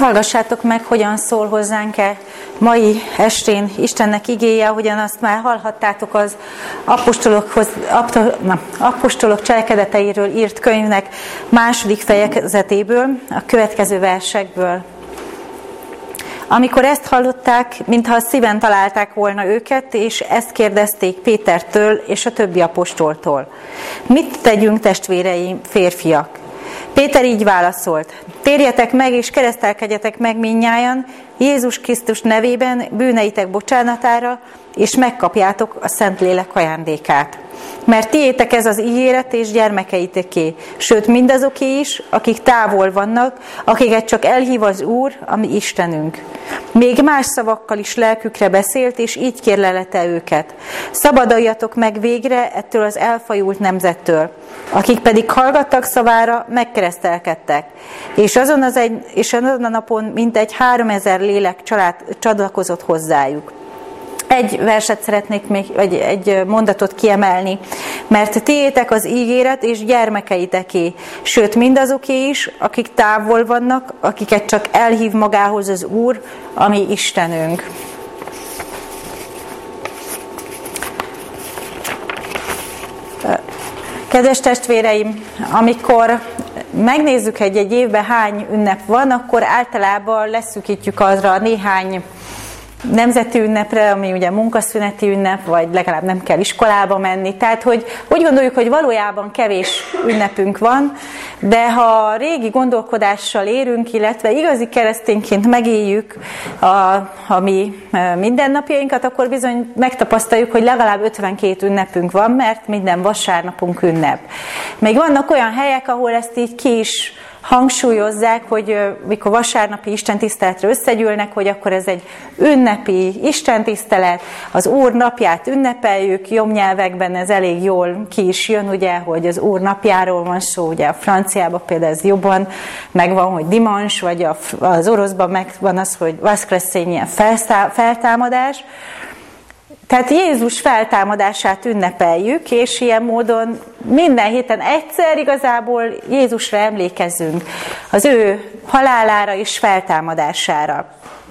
Hallgassátok meg, hogyan szól hozzánk-e mai estén Istennek igéje, ahogyan azt már hallhattátok az apostolok cselekedeteiről írt könyvnek második fejezetéből, a következő versekből. Amikor ezt hallották, mintha a szíven találták volna őket, és ezt kérdezték Pétertől és a többi apostoltól. Mit tegyünk, testvéreim, férfiak? Péter így válaszolt: térjetek meg és keresztelkedjetek meg mindnyájan Jézus Krisztus nevében bűneitek bocsánatára, és megkapjátok a Szentlélek ajándékát. Mert tiétek ez az ígéret és gyermekeiteké, sőt mindazoké is, akik távol vannak, akiket csak elhív az Úr, a mi Istenünk. Még más szavakkal is lelkükre beszélt, és így kérlelete őket: szabaduljatok meg végre ettől az elfajult nemzettől, akik pedig hallgattak szavára, megkeresztelkedtek. És azon a napon mintegy 3000 lélek család csatlakozott hozzájuk. Egy verset szeretnék még, vagy egy mondatot kiemelni. Mert tiétek az ígéret és gyermekeiteké, sőt mindazoké is, akik távol vannak, akiket csak elhív magához az Úr, a mi Istenünk. Kedves testvéreim, amikor megnézzük, hogy egy évben hány ünnep van, akkor általában leszűkítjük azra néhány nemzeti ünnepre, ami ugye munkaszüneti ünnep, vagy legalább nem kell iskolába menni. Tehát, hogy úgy gondoljuk, hogy valójában kevés ünnepünk van, de ha régi gondolkodással érünk, illetve igazi keresztényként megéljük a mi mindennapjainkat, akkor bizony megtapasztaljuk, hogy legalább 52 ünnepünk van, mert minden vasárnapunk ünnep. Még vannak olyan helyek, ahol ezt így ki is hangsúlyozzák, hogy mikor vasárnapi istentiszteletre összegyűlnek, hogy akkor ez egy ünnepi istentisztelet, az Úr napját ünnepeljük, nyelvekben ez elég jól ki is jön, ugye, hogy az Úr napjáról van szó, ugye a franciában például ez jobban megvan, hogy dimanche, vagy az oroszban megvan az, hogy воскресенье, ilyen feltámadás. Tehát Jézus feltámadását ünnepeljük, és ilyen módon minden héten egyszer igazából Jézusra emlékezzünk, az ő halálára és feltámadására.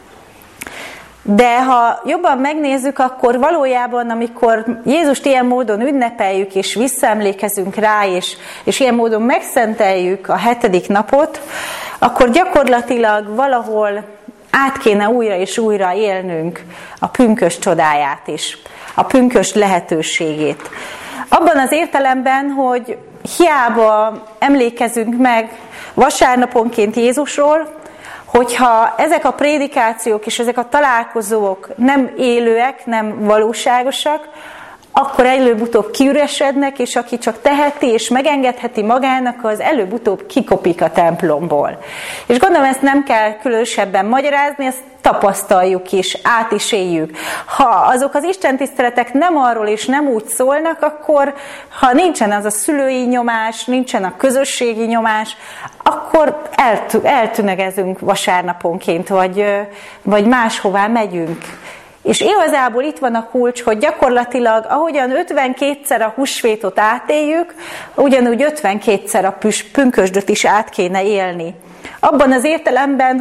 De ha jobban megnézzük, akkor valójában, amikor Jézust ilyen módon ünnepeljük, és visszaemlékezünk rá, és ilyen módon megszenteljük a 7. napot, akkor gyakorlatilag valahol át kéne újra és újra élnünk a pünkösd csodáját is, a pünkösd lehetőségét. Abban az értelemben, hogy hiába emlékezünk meg vasárnaponként Jézusról, hogyha ezek a prédikációk és ezek a találkozók nem élőek, nem valóságosak, akkor előbb-utóbb kiüresednek, és aki csak teheti és megengedheti magának, az előbb-utóbb kikopik a templomból. És gondolom, ezt nem kell különösebben magyarázni, ezt tapasztaljuk is, át is éljük. Ha azok az istentiszteletek nem arról és nem úgy szólnak, akkor ha nincsen az a szülői nyomás, nincsen a közösségi nyomás, akkor eltűnegezünk vasárnaponként, vagy máshová megyünk. És igazából itt van a kulcs, hogy gyakorlatilag ahogyan 52-szer a húsvétot átéljük, ugyanúgy 52-szer a pünkösdöt is át kéne élni. Abban az értelemben,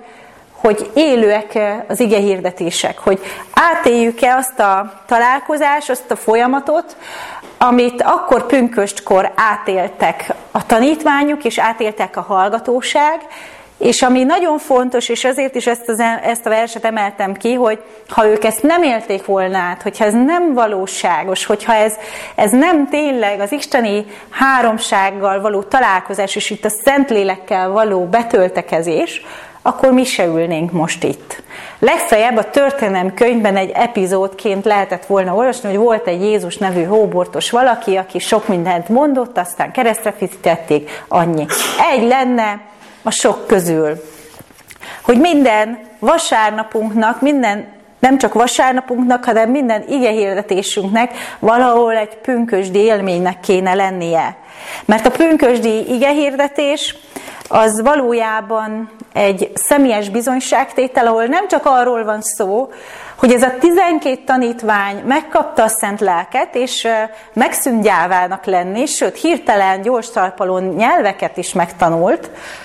hogy élőek az igehirdetések, hogy átéljük-e azt a találkozást, azt a folyamatot, amit akkor pünköstkor átéltek a tanítványok, és átéltek a hallgatóság, és ami nagyon fontos, és azért is ezt a verset emeltem ki, hogy ha ők ezt nem élték volna át, hogyha ez nem valóságos, hogyha ez nem tényleg az isteni háromsággal való találkozás, és itt a Szentlélekkel való betöltekezés, akkor mi se ülnénk most itt. Legfeljebb a történelem könyvben egy epizódként lehetett volna olvasni, hogy volt egy Jézus nevű hóbortos valaki, aki sok mindent mondott, aztán keresztre fitítették, annyi. Egy lenne a sok közül. Hogy minden vasárnapunknak, nem csak vasárnapunknak, hanem minden igehirdetésünknek valahol egy pünkösdi élménynek kéne lennie. Mert a pünkösdi igehirdetés az valójában egy személyes bizonyságtétel, ahol nem csak arról van szó, hogy ez a 12 tanítvány megkapta a Szent Lelket, és megszűnt gyávának lenni, sőt, hirtelen, gyors talpalon nyelveket is megtanult,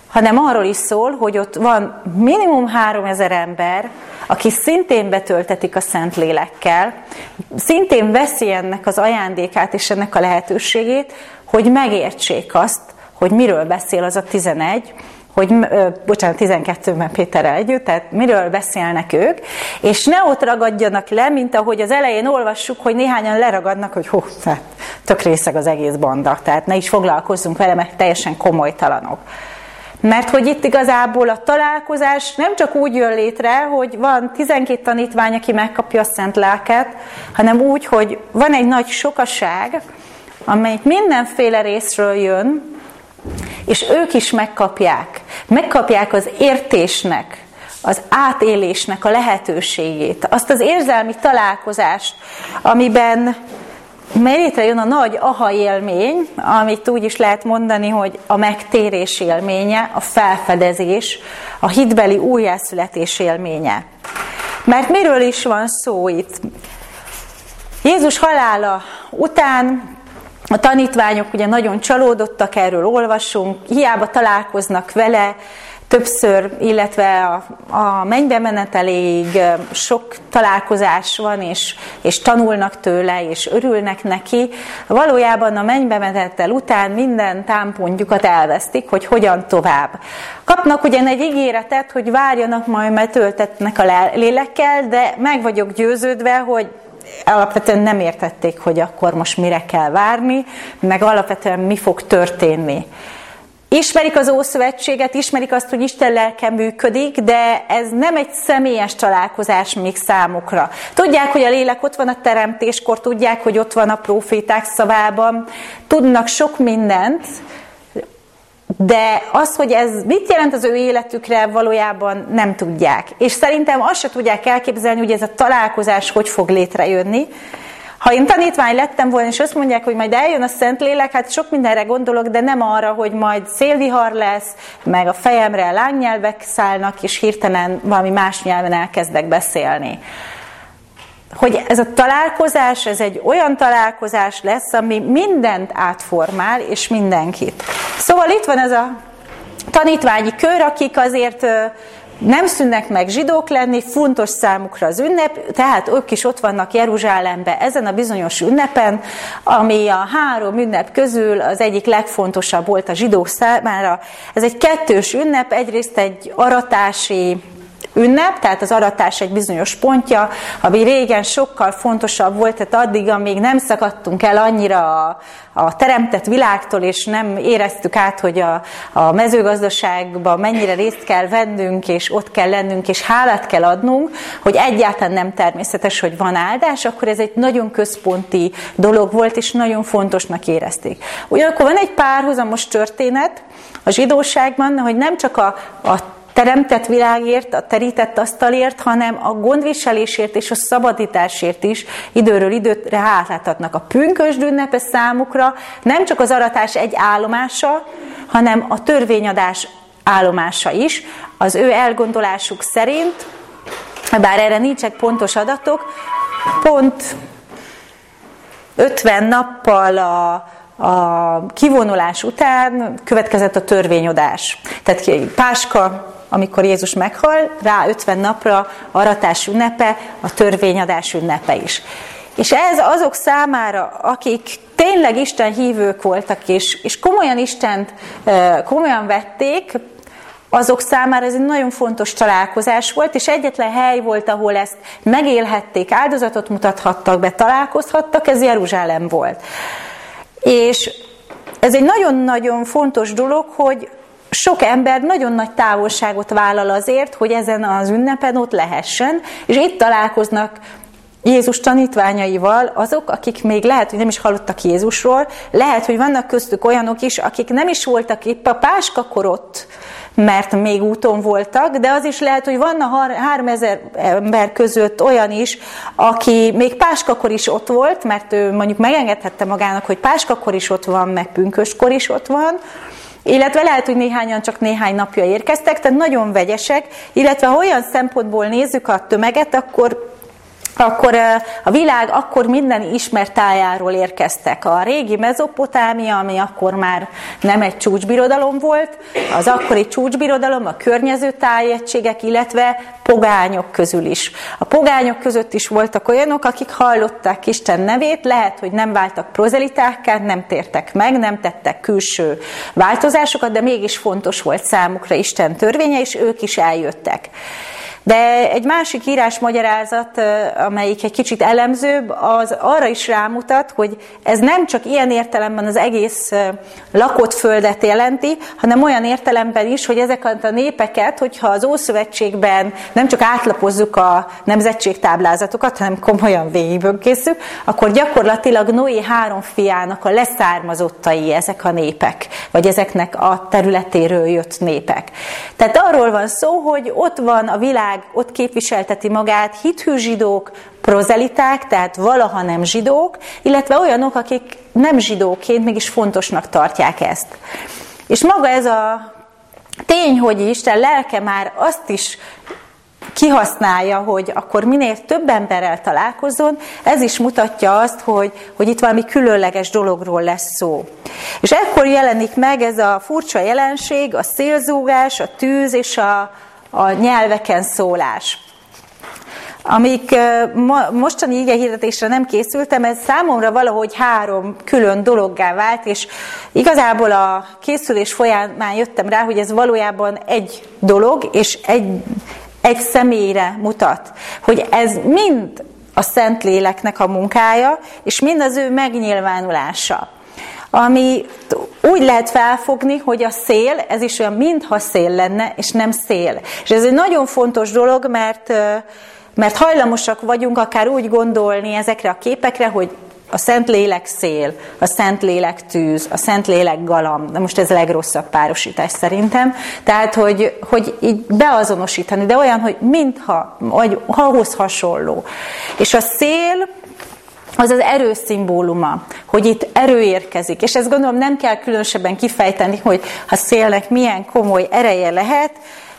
hanem arról is szól, hogy ott van minimum 3000 ember, aki szintén betöltetik a Szentlélekkel, szintén veszi ennek az ajándékát és ennek a lehetőségét, hogy megértsék azt, hogy miről beszél az a 11, 12-ben Péterrel együtt, tehát miről beszélnek ők, és ne ott ragadjanak le, mint ahogy az elején olvassuk, hogy néhányan leragadnak, hogy tehát tök részeg az egész banda, tehát ne is foglalkozzunk vele, mert teljesen komolytalanok. Mert hogy itt igazából a találkozás nem csak úgy jön létre, hogy van 12 tanítvány, aki megkapja a Szent Lelket, hanem úgy, hogy van egy nagy sokaság, amelyik mindenféle részről jön, és ők is megkapják. Megkapják az értésnek, az átélésnek a lehetőségét, azt az érzelmi találkozást, amiben létrejön a nagy aha élmény, amit úgy is lehet mondani, hogy a megtérés élménye, a felfedezés, a hitbeli újjászületés élménye. Mert miről is van szó itt? Jézus halála után a tanítványok ugye nagyon csalódottak, erről olvasunk, hiába találkoznak vele többször, illetve a mennybe meneteléig sok találkozás van, és tanulnak tőle, és örülnek neki. Valójában a mennybe menetel után minden támpontjukat elvesztik, hogy hogyan tovább. Kapnak ugyan egy ígéretet, hogy várjanak, majd mert töltetnek a lélekkel, de meg vagyok győződve, hogy alapvetően nem értették, hogy akkor most mire kell várni, meg alapvetően mi fog történni. Ismerik az Ószövetséget, ismerik azt, hogy Isten lelke működik, de ez nem egy személyes találkozás még számukra. Tudják, hogy a lélek ott van a teremtéskor, tudják, hogy ott van a próféták szavában, tudnak sok mindent, de az, hogy ez mit jelent az ő életükre, valójában nem tudják. És szerintem azt se tudják elképzelni, hogy ez a találkozás hogy fog létrejönni. Ha én tanítvány lettem volna, és azt mondják, hogy majd eljön a Szentlélek, hát sok mindenre gondolok, de nem arra, hogy majd szélvihar lesz, meg a fejemre lángnyelvek szállnak, és hirtelen valami más nyelven elkezdek beszélni. Hogy ez a találkozás, ez egy olyan találkozás lesz, ami mindent átformál, és mindenkit. Szóval itt van ez a tanítványi kör, akik azért nem szűnnek meg zsidók lenni, fontos számukra az ünnep, tehát ők is ott vannak Jeruzsálemben ezen a bizonyos ünnepen, ami a 3 ünnep közül az egyik legfontosabb volt a zsidók számára. Ez egy kettős ünnep, egyrészt egy aratási ünnep, tehát az aratás egy bizonyos pontja, ami régen sokkal fontosabb volt, tehát addig, amíg nem szakadtunk el annyira a teremtett világtól, és nem éreztük át, hogy a mezőgazdaságban mennyire részt kell vennünk, és ott kell lennünk, és hálát kell adnunk, hogy egyáltalán nem természetes, hogy van áldás, akkor ez egy nagyon központi dolog volt, és nagyon fontosnak érezték. Ugyanakkor van egy párhuzamos történet a zsidóságban, hogy nem csak a teremtett világért, a terített asztalért, hanem a gondviselésért és a szabadításért is időről időre hálát adnak. A pünkösd ünnepe számukra nem csak az aratás egy állomása, hanem a törvényadás állomása is. Az ő elgondolásuk szerint, bár erre nincsenek pontos adatok, pont 50 nappal a kivonulás után következett a törvényadás. Tehát Páska, amikor Jézus meghal, rá 50 napra aratás ünnepe, a törvényadás ünnepe is. És ez azok számára, akik tényleg Isten hívők voltak, és komolyan Istent komolyan vették, azok számára ez egy nagyon fontos találkozás volt, és egyetlen hely volt, ahol ezt megélhették, áldozatot mutathattak be, találkozhattak, ez Jeruzsálem volt. És ez egy nagyon-nagyon fontos dolog, hogy sok ember nagyon nagy távolságot vállal azért, hogy ezen az ünnepen ott lehessen, és itt találkoznak Jézus tanítványaival azok, akik még lehet, hogy nem is hallottak Jézusról, lehet, hogy vannak köztük olyanok is, akik nem is voltak épp a Páskakor ott, mert még úton voltak, de az is lehet, hogy van a 3000 ember között olyan is, aki még Páskakor is ott volt, mert ő mondjuk megengedhette magának, hogy Páskakor is ott van, meg pünköstkor is ott van, illetve lehet, hogy néhányan csak néhány napja érkeztek, tehát nagyon vegyesek, illetve ha olyan szempontból nézzük a tömeget, akkor akkor a világ akkor minden ismert tájáról érkeztek. A régi Mezopotámia, ami akkor már nem egy csúcsbirodalom volt, az akkori csúcsbirodalom, a környező tájegységek, illetve pogányok közül is. A pogányok között is voltak olyanok, akik hallották Isten nevét, lehet, hogy nem váltak prozelitákká, nem tértek meg, nem tettek külső változásokat, de mégis fontos volt számukra Isten törvénye, és ők is eljöttek. De egy másik írásmagyarázat, amelyik egy kicsit elemzőbb, az arra is rámutat, hogy ez nem csak ilyen értelemben az egész lakott földet jelenti, hanem olyan értelemben is, hogy ezeket a népeket, hogyha az Ószövetségben nem csak átlapozzuk a nemzetségtáblázatokat, hanem komolyan végigböngészük, akkor gyakorlatilag Noé 3 fiának a leszármazottai ezek a népek, vagy ezeknek a területéről jött népek. Tehát arról van szó, hogy ott van a világ, ott képviselteti magát hithű zsidók, prozeliták, tehát valaha nem zsidók, illetve olyanok, akik nem zsidóként mégis fontosnak tartják ezt. És maga ez a tény, hogy Isten lelke már azt is kihasználja, hogy akkor minél több emberrel találkozzon, ez is mutatja azt, hogy itt valami különleges dologról lesz szó. És ekkor jelenik meg ez a furcsa jelenség, a szélzúgás, a tűz és a nyelveken szólás. Amik mostani igehirdetésre nem készültem, ez számomra valahogy 3 külön dologgá vált, és igazából a készülés folyamán jöttem rá, hogy ez valójában egy dolog, és egy személyre mutat. Hogy ez mind a Szentléleknek a munkája, és mind az ő megnyilvánulása. Ami úgy lehet felfogni, hogy a szél, ez is olyan, mintha szél lenne, és nem szél. És ez egy nagyon fontos dolog, mert hajlamosak vagyunk akár úgy gondolni ezekre a képekre, hogy a Szentlélek szél, a Szentlélek tűz, a Szentlélek galamb. De most ez a legrosszabb párosítás szerintem. Tehát, hogy így beazonosítani, de olyan, hogy mintha, vagy ahhoz hasonló. És a szél az az erő szimbóluma, hogy itt erő érkezik. És ezt gondolom nem kell különösebben kifejteni, hogy a szélnek milyen komoly ereje lehet,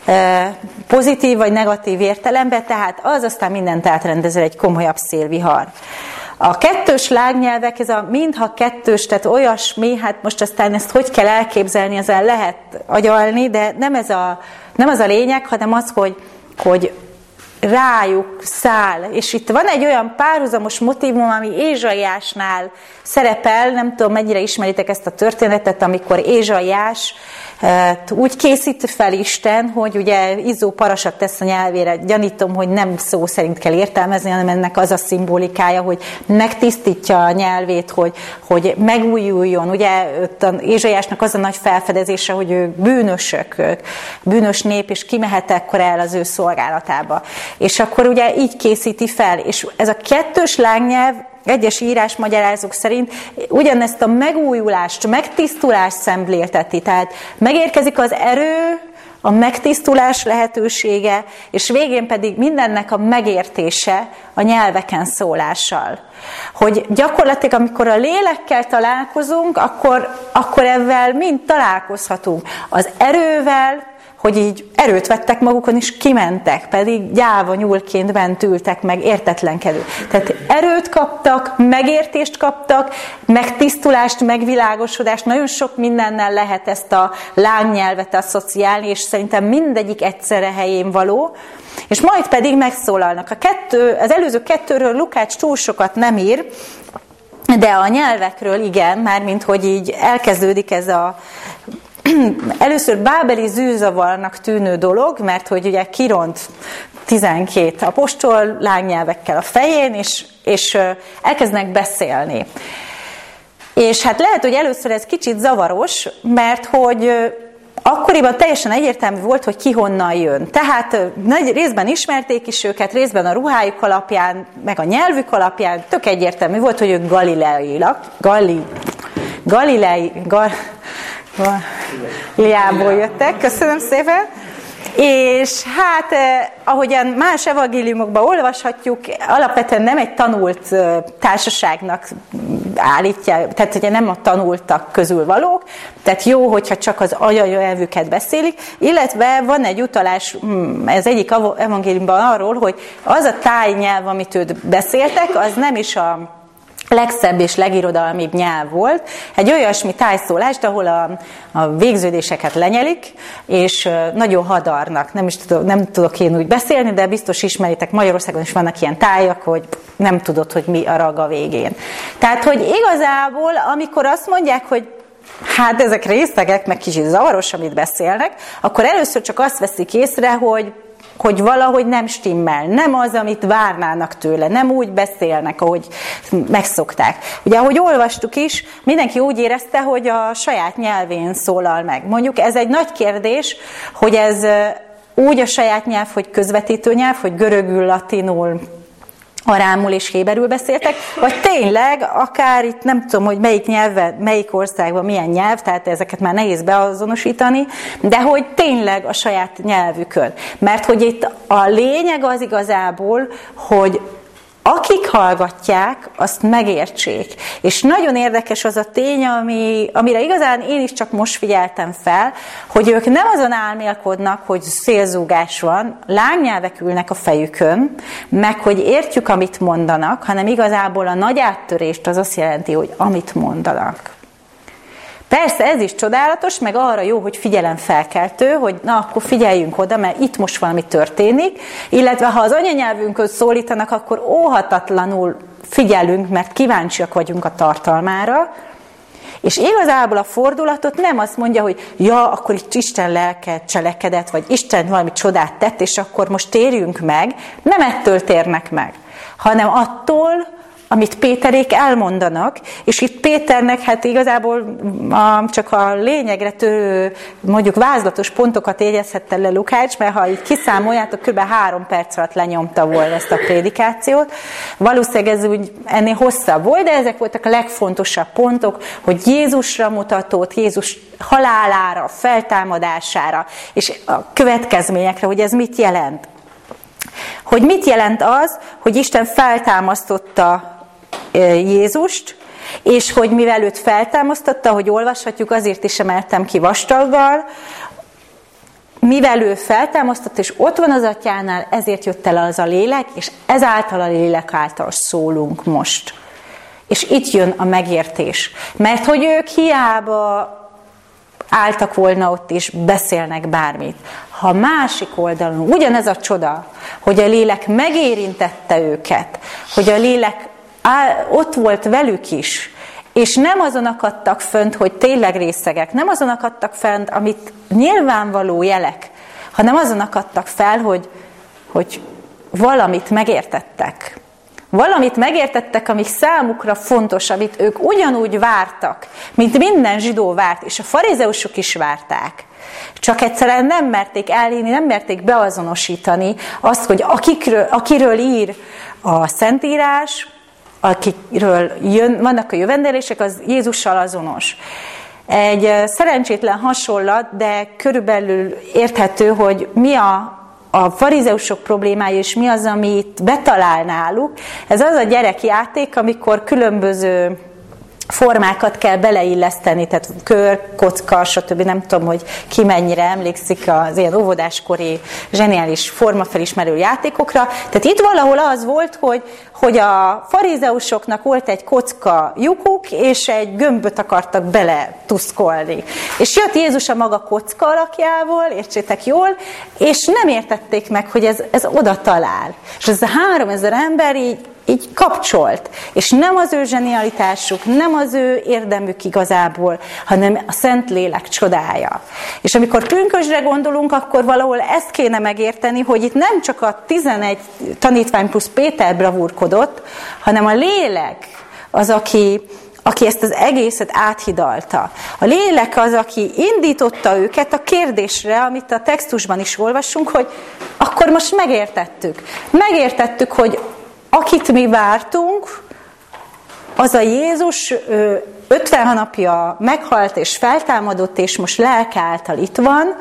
pozitív vagy negatív értelemben, tehát az aztán mindent átrendezel, egy komolyabb szélvihar. A kettős lágnyelvek, ez a mintha kettős, tehát olyasmi, hát most aztán ezt hogy kell elképzelni, ezen lehet agyalni, de nem az a lényeg, hanem az, hogy rájuk száll. És itt van egy olyan párhuzamos motívum, ami Ézsaiásnál szerepel, nem tudom, mennyire ismeritek ezt a történetet, amikor Ézsaiás úgy készít fel Isten, hogy ugye izzó parasat tesz a nyelvére. Gyanítom, hogy nem szó szerint kell értelmezni, hanem ennek az a szimbolikája, hogy megtisztítja a nyelvét, hogy megújuljon. Ugye Ézsaiásnak az a nagy felfedezése, hogy ők bűnösök, bűnös nép, és kimehet ekkor el az ő szolgálatába. És akkor ugye így készíti fel. És ez a kettős lángnyelv egyes írásmagyarázók szerint ugyanezt a megújulást, megtisztulást szemlélteti. Tehát megérkezik az erő, a megtisztulás lehetősége, és végén pedig mindennek a megértése a nyelveken szólással. Hogy gyakorlatilag, amikor a lélekkel találkozunk, akkor ezzel mind találkozhatunk. Az erővel, hogy így erőt vettek magukon, és kimentek, pedig gyáva nyúlként bent ültek meg, értetlenkedő. Tehát erőt kaptak, megértést kaptak, megtisztulást, megvilágosodást, nagyon sok mindennel lehet ezt a lángnyelvet asszociálni, és szerintem mindegyik egyszerre helyén való, és majd pedig megszólalnak. Az előző 2-ről Lukács túl sokat nem ír, de a nyelvekről igen, mármint hogy így elkezdődik ez a először bábeli zűrzavarnak tűnő dolog, mert hogy ugye kiront 12 apostol lángnyelvekkel a fején, és elkezdenek beszélni. És hát lehet, hogy először ez kicsit zavaros, mert hogy akkoriban teljesen egyértelmű volt, hogy ki honnan jön. Tehát nagy részben ismerték is őket, részben a ruhájuk alapján, meg a nyelvük alapján, tök egyértelmű volt, hogy ők Galileából jöttek, köszönöm szépen. És hát, ahogyan más evangéliumokban olvashatjuk, alapvetően nem egy tanult társaságnak állítják, tehát ugye nem a tanultak közül valók, tehát jó, hogyha csak az anyanyelvüket beszélik, illetve van egy utalás, ez egyik evangéliumban arról, hogy az a tájnyelv, amit őt beszéltek, az nem is a legszebb és legirodalmibb nyelv volt. Egy olyasmi tájszólást, ahol a végződéseket lenyelik, és nagyon hadarnak. Nem tudok én úgy beszélni, de biztos ismeritek, Magyarországon is vannak ilyen tájak, hogy nem tudod, hogy mi a rag a végén. Tehát, hogy igazából, amikor azt mondják, hogy hát ezek részegek, meg kicsit zavaros, amit beszélnek, akkor először csak azt veszik észre, hogy valahogy nem stimmel, nem az, amit várnának tőle, nem úgy beszélnek, ahogy megszokták. Ugye, ahogy olvastuk is, mindenki úgy érezte, hogy a saját nyelvén szólal meg. Mondjuk ez egy nagy kérdés, hogy ez úgy a saját nyelv, hogy közvetítő nyelv, hogy görögül, latinul, arámul és héberül beszéltek, vagy tényleg, akár itt nem tudom, hogy melyik nyelven, melyik országban milyen nyelv, tehát ezeket már nehéz beazonosítani, de hogy tényleg a saját nyelvükön. Mert hogy itt a lényeg az igazából, hogy akik hallgatják, azt megértsék. És nagyon érdekes az a tény, amire igazán én is csak most figyeltem fel, hogy ők nem azon álmélkodnak, hogy szélzúgás van, lángnyelvek ülnek a fejükön, meg hogy értjük, amit mondanak, hanem igazából a nagy áttörést az azt jelenti, hogy amit mondanak. Persze ez is csodálatos, meg arra jó, hogy figyelemfelkeltő, hogy na akkor figyeljünk oda, mert itt most valami történik, illetve ha az anyanyelvünkhöz szólítanak, akkor óhatatlanul figyelünk, mert kíváncsiak vagyunk a tartalmára, és igazából a fordulatot nem azt mondja, hogy ja, akkor itt Isten lelke cselekedett, vagy Isten valami csodát tett, és akkor most térjünk meg, nem ettől térnek meg, hanem attól, amit Péterék elmondanak, és itt Péternek hát igazából csak a lényegre törő, mondjuk vázlatos pontokat jegyezhette le Lukács, mert ha így kiszámoljátok, kb. 3 perc alatt lenyomta volna ezt a prédikációt. Valószínűleg ez úgy ennél hosszabb volt, de ezek voltak a legfontosabb pontok, hogy Jézusra mutatott, Jézus halálára, feltámadására, és a következményekre, hogy ez mit jelent. Hogy mit jelent az, hogy Isten feltámasztotta Jézust, és hogy mivel őt feltámasztotta, hogy olvashatjuk, azért is emeltem ki vastaggal, mivel ő feltámasztott, és ott van az Atyánál, ezért jött el az a lélek, és ezáltal a lélek által szólunk most. És itt jön a megértés. Mert hogy ők hiába álltak volna ott is, beszélnek bármit. Ha másik oldalon ugyanez a csoda, hogy a lélek megérintette őket, hogy a lélek ott volt velük is, és nem azon akadtak fönt, hogy tényleg részegek, nem azon akadtak fönt, amit nyilvánvaló jelek, hanem azon akadtak fel, hogy valamit megértettek. Valamit megértettek, ami számukra fontos, amit ők ugyanúgy vártak, mint minden zsidó várt, és a farizeusok is várták. Csak egyszerűen nem merték elhinni, nem merték beazonosítani azt, hogy akiről ír a Szentírás, akiről vannak a jövendelések, az Jézussal azonos. Egy szerencsétlen hasonlat, de körülbelül érthető, hogy mi a farizeusok problémája, és mi az, amit betalál náluk. Ez az a gyerekjáték, amikor különböző formákat kell beleilleszteni, tehát kör, kocka, stb. Nem tudom, hogy ki mennyire emlékszik az ilyen óvodáskori zseniális formafelismerő játékokra. Tehát itt valahol az volt, hogy a farizeusoknak volt egy kocka lyukuk, és egy gömböt akartak bele tuszkolni. És jött Jézus a maga kocka alakjával, értsétek jól, és nem értették meg, hogy ez oda talál. És ez a 3000 ember így kapcsolt. És nem az ő zsenialitásuk, nem az ő érdemük igazából, hanem a Szentlélek csodája. És amikor pünkösdre gondolunk, akkor valahol ezt kéne megérteni, hogy itt nem csak a 11 tanítvány plusz Péter bravúrkodott, hanem a lélek az, aki ezt az egészet áthidalta. A lélek az, aki indította őket a kérdésre, amit a textusban is olvasunk, hogy akkor most megértettük. Megértettük, hogy akit mi vártunk, az a Jézus 50 napja meghalt és feltámadott, és most lelke által itt van,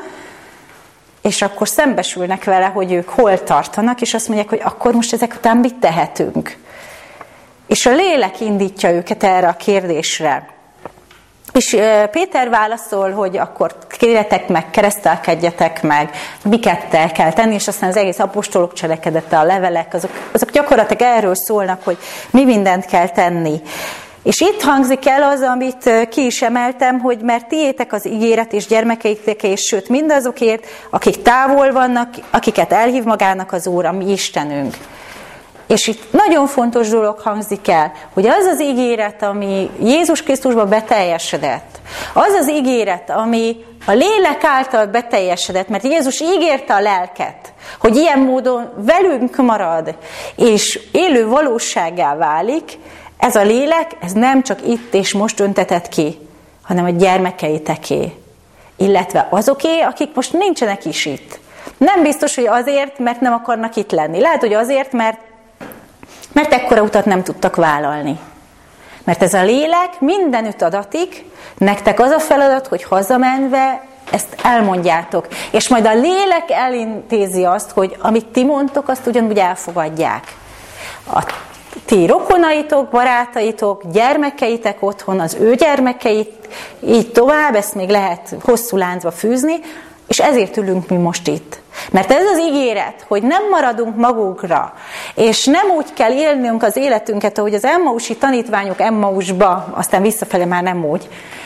és akkor szembesülnek vele, hogy ők hol tartanak, és azt mondják, hogy akkor most ezek után mit tehetünk. és a lélek indítja őket erre a kérdésre. És Péter válaszol, hogy akkor kérjetek meg, keresztelkedjetek meg, miket kell tenni, és aztán az egész apostolok cselekedete, a levelek, azok gyakorlatilag erről szólnak, hogy mi mindent kell tenni. És itt hangzik el az, amit ki is emeltem, hogy mert tiétek az ígéret és gyermekeitek, és sőt mindazokért, akik távol vannak, akiket elhív magának az Úr, a mi Istenünk. És itt nagyon fontos dolog hangzik el, hogy az az ígéret, ami Jézus Krisztusban beteljesedett, az az ígéret, ami a lélek által beteljesedett, mert Jézus ígérte a lelket, hogy ilyen módon velünk marad, és élő valósággá válik, ez a lélek, ez nem csak itt és most öntetett ki, hanem a gyermekeiteké, illetve azoké, akik most nincsenek is itt. Nem biztos, hogy azért, mert nem akarnak itt lenni. Lehet, hogy azért, mert ekkora utat nem tudtak vállalni. Mert ez a lélek mindenütt adatik, nektek az a feladat, hogy hazamenve ezt elmondjátok. És majd a lélek elintézi azt, hogy amit ti mondtok, azt ugyanúgy elfogadják. A ti rokonaitok, barátaitok, gyermekeitek otthon, az ő gyermekeit, így tovább, ezt még lehet hosszú láncba fűzni, és ezért ülünk mi most itt. Mert ez az ígéret, hogy nem maradunk magunkra, és nem úgy kell élnünk az életünket, ahogy az emmausi tanítványok Emmausba, aztán visszafele már nem úgy,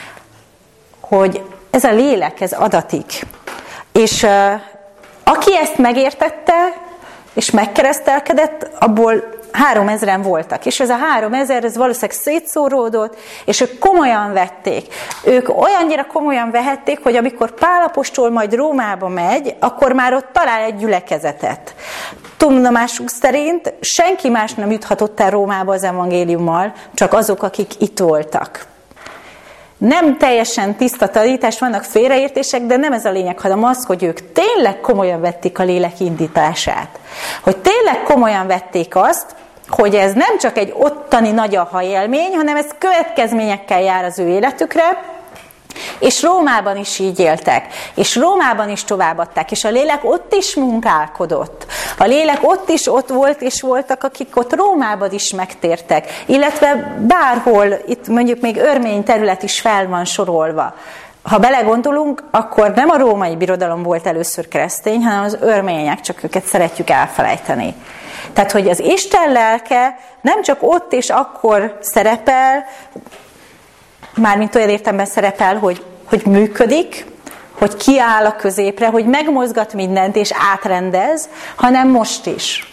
hogy ez a lélek, ez adatik. És aki ezt megértette, és megkeresztelkedett, abból 3000-en voltak. És ez a 3000, ez valószínűleg szétszóródott, és ők komolyan vették. Ők olyannyira komolyan vehették, hogy amikor Pál apostol majd Rómába megy, akkor már ott talál egy gyülekezetet. Tudomásuk szerint senki más nem juthatott el Rómába az evangéliummal, csak azok, akik itt voltak. Nem teljesen tiszta tanítás, vannak félreértések, de nem ez a lényeg, hanem az, hogy ők tényleg komolyan vették a lélek indítását. Hogy tényleg komolyan vették azt, hogy ez nem csak egy ottani nagy aha élmény, hanem ez következményekkel jár az ő életükre, és Rómában is így éltek, és Rómában is továbbadták, és a lélek ott is munkálkodott. A lélek ott volt, és voltak, akik ott Rómában is megtértek, illetve bárhol, itt mondjuk még örmény terület is fel van sorolva. Ha belegondolunk, akkor nem a római birodalom volt először keresztény, hanem az örmények, csak őket szeretjük elfelejteni. Tehát, hogy az Isten lelke nem csak ott és akkor szerepel, mármint olyan értelemben szerepel, hogy működik, hogy kiáll a középre, hogy megmozgat mindent és átrendez, hanem most is.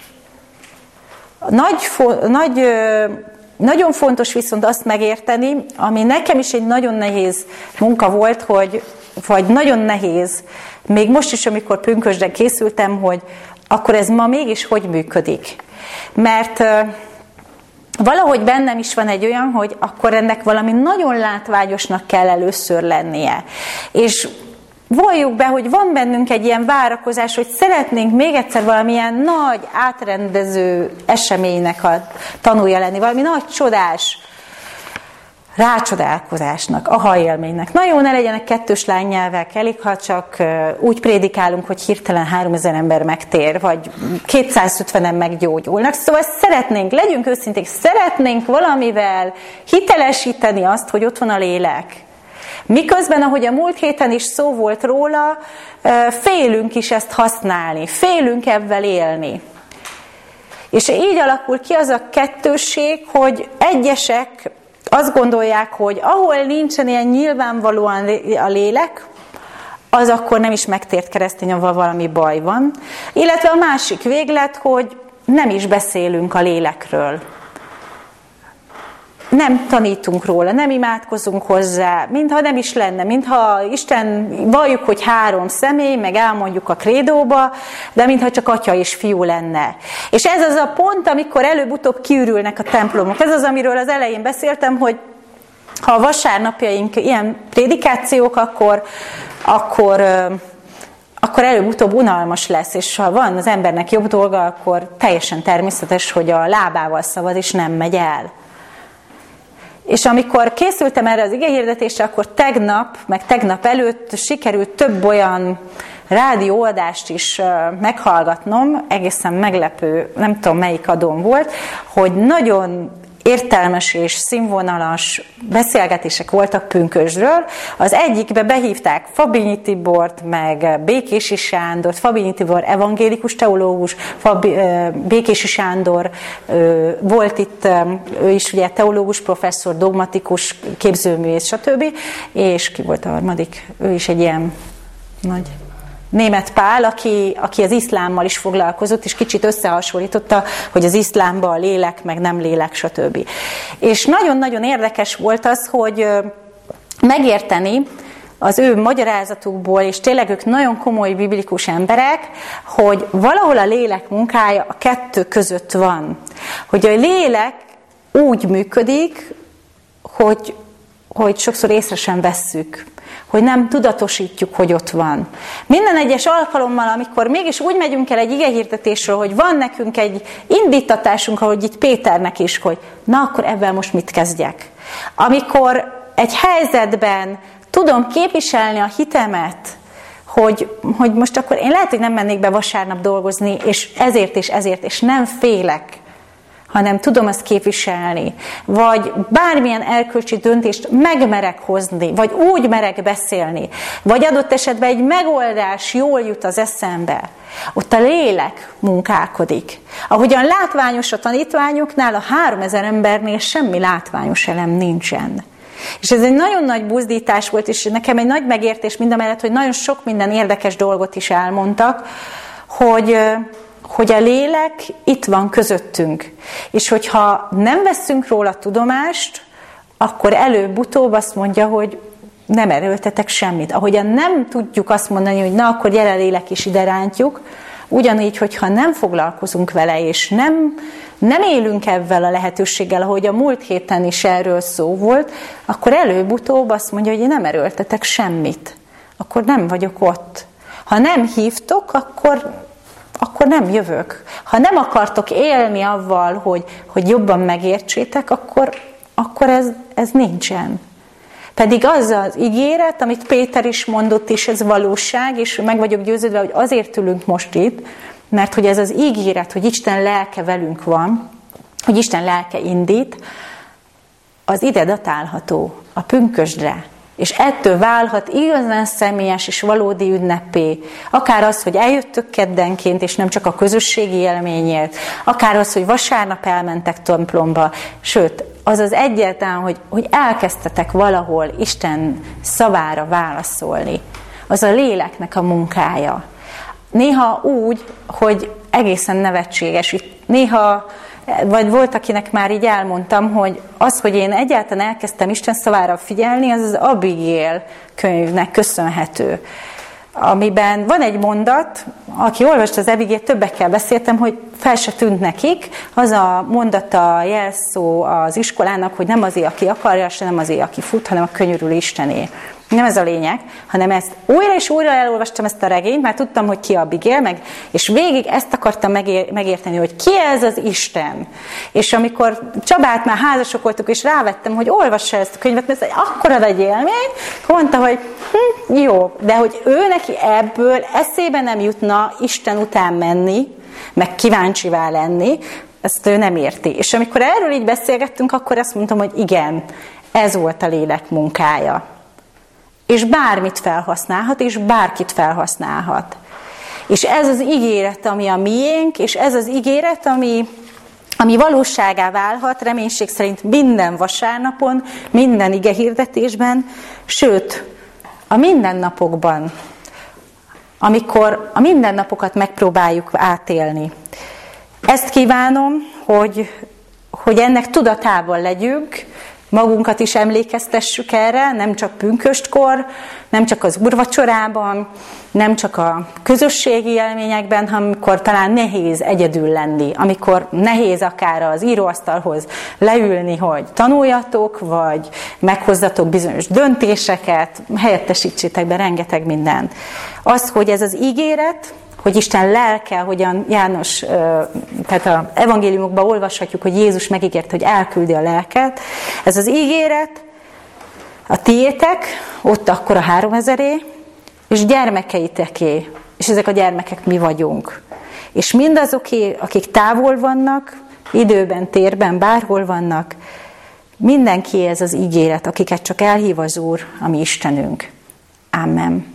Nagyon fontos viszont azt megérteni, ami nekem is egy nagyon nehéz munka volt, vagy nagyon nehéz, még most is, amikor pünkösdre készültem, hogy akkor ez ma mégis hogy működik. Mert valahogy bennem is van egy olyan, hogy akkor ennek valami nagyon látványosnak kell először lennie. És valljuk be, hogy van bennünk egy ilyen várakozás, hogy szeretnénk még egyszer valamilyen nagy, átrendező eseménynek a tanulja lenni, valami nagy csodás rácsodálkozásnak, aha élménynek. Na jó, ne legyenek kettős lánynyelvek, elég, ha csak úgy prédikálunk, hogy hirtelen 3000 ember megtér, vagy 250-en meggyógyulnak. Szóval szeretnénk, legyünk őszinték, szeretnénk valamivel hitelesíteni azt, hogy ott van a lélek. Miközben, ahogy a múlt héten is szó volt róla, félünk is ezt használni, félünk ebben élni. És így alakul ki az a kettősség, hogy egyesek azt gondolják, hogy ahol nincsen ilyen nyilvánvalóan a lélek, az akkor nem is megtért keresztény, ahol valami baj van. Illetve a másik véglet, hogy nem is beszélünk a lélekről. Nem tanítunk róla, nem imádkozunk hozzá, mintha nem is lenne, mintha Isten, valljuk, hogy 3 személy, meg elmondjuk a krédóba, de mintha csak atya és fiú lenne. És ez az a pont, amikor előbb-utóbb kiürülnek a templomok. Ez az, amiről az elején beszéltem, hogy ha a vasárnapjaink ilyen prédikációk, akkor előbb-utóbb unalmas lesz, és ha van az embernek jobb dolga, akkor teljesen természetes, hogy a lábával szavad, és nem megy el. És amikor készültem erre az igehirdetésre, akkor tegnap előtt sikerült több olyan rádióadást is meghallgatnom, egészen meglepő, nem tudom melyik adón volt, hogy nagyon értelmes és színvonalas beszélgetések voltak pünkösdről. Az egyikbe behívták Fabinyi Tibort, meg Békési Sándort. Fabinyi Tibor evangélikus teológus, Békési Sándor volt itt, ő is ugye teológus professzor, dogmatikus képzőművész, stb. És ki volt a harmadik? Ő is egy ilyen nagy... Németh Pál, aki az iszlámmal is foglalkozott, és kicsit összehasonlította, hogy az iszlámban a lélek, meg nem lélek, stb. És nagyon-nagyon érdekes volt az, hogy megérteni az ő magyarázatukból, és tényleg ők nagyon komoly biblikus emberek, hogy valahol a lélek munkája a kettő között van. Hogy a lélek úgy működik, hogy sokszor észre sem vesszük, hogy nem tudatosítjuk, hogy ott van. Minden egyes alkalommal, amikor mégis úgy megyünk el egy igehirdetésről, hogy van nekünk egy indítatásunk, ahogy itt Péternek is, hogy na akkor ebben most mit kezdjek. Amikor egy helyzetben tudom képviselni a hitemet, hogy most akkor én lehet, hogy nem mennék be vasárnap dolgozni, és ezért, és nem félek, hanem tudom ezt képviselni, vagy bármilyen erkölcsi döntést megmerek hozni, vagy úgy merek beszélni, vagy adott esetben egy megoldás jól jut az eszembe, ott a lélek munkálkodik. Ahogyan látványos a tanítványoknál, a 3000 embernél semmi látványos elem nincsen. És ez egy nagyon nagy buzdítás volt, és nekem egy nagy megértés mindamellett, hogy nagyon sok minden érdekes dolgot is elmondtak, hogy a lélek itt van közöttünk. És hogyha nem veszünk róla tudomást, akkor előbb-utóbb azt mondja, hogy nem erőltetek semmit. Ahogyan nem tudjuk azt mondani, hogy na, akkor gyere lélek is ide rántjuk, ugyanígy, hogyha nem foglalkozunk vele, és nem élünk ebben a lehetőséggel, ahogy a múlt héten is erről szó volt, akkor előbb-utóbb azt mondja, hogy én nem erőltetek semmit. Akkor nem vagyok ott. Ha nem hívtok, akkor nem jövök. Ha nem akartok élni avval, hogy jobban megértsétek, akkor ez nincsen. Pedig az az ígéret, amit Péter is mondott, és ez valóság, és meg vagyok győződve, hogy azért ülünk most itt, mert hogy ez az ígéret, hogy Isten lelke velünk van, hogy Isten lelke indít, az ide datálható, a pünkösdre. És ettől válhat igazán személyes és valódi ünnepé. Akár az, hogy eljöttök keddenként, és nem csak a közösségi élményért, akár az, hogy vasárnap elmentek templomba, sőt, az az egyáltalán, hogy elkezdtetek valahol Isten szavára válaszolni. Az a léleknek a munkája. Néha úgy, hogy egészen nevetséges. Néha, vagy volt, akinek már így elmondtam, hogy az, hogy én egyáltalán elkezdtem Isten szavára figyelni, az Abigail könyvnek köszönhető. Amiben van egy mondat, aki olvasta az Abigail, többekkel beszéltem, hogy fel se tűnt nekik, az a mondata, jelszó az iskolának, hogy nem azért, aki akarja, se nem azért, aki fut, hanem a könyörülő Istené. Nem ez a lényeg, hanem ezt újra és újra elolvastam ezt a regényt, mert tudtam, hogy ki Abigail, és végig ezt akartam megérteni, hogy ki ez az Isten. És amikor Csabát már házasok voltunk, és rávettem, hogy olvassa ezt a könyvet, mert ez egy akkora nagy élmény, mondta, hogy jó, de hogy ő neki ebből eszébe nem jutna Isten után menni, meg kíváncsivá lenni, ezt ő nem érti. És amikor erről így beszélgettünk, akkor azt mondtam, hogy igen, ez volt a lélek munkája. És bármit felhasználhat, és bárkit felhasználhat. És ez az ígéret, ami a miénk, és ez az ígéret, ami valóságá válhat, reménység szerint minden vasárnapon, minden igehirdetésben, sőt, a mindennapokban, amikor a mindennapokat megpróbáljuk átélni. Ezt kívánom, hogy ennek tudatában legyünk, magunkat is emlékeztessük erre, nem csak pünköstkor, nem csak az úrvacsorában, nem csak a közösségi élményekben, hanem amikor talán nehéz egyedül lenni, amikor nehéz akár az íróasztalhoz leülni, hogy tanuljatok, vagy meghozzatok bizonyos döntéseket, helyettesítsétek be rengeteg mindent. Az, hogy ez az ígéret, hogy Isten lelke, hogyan János, tehát az evangéliumokban olvashatjuk, hogy Jézus megígért, hogy elküldi a lelket. Ez az ígéret a tiétek, ott akkor a 3000-é, és gyermekeiteké, és ezek a gyermekek mi vagyunk. És mindazoké, akik távol vannak, időben, térben, bárhol vannak, mindenki ez az ígéret, akiket csak elhív az Úr, a mi Istenünk. Amen.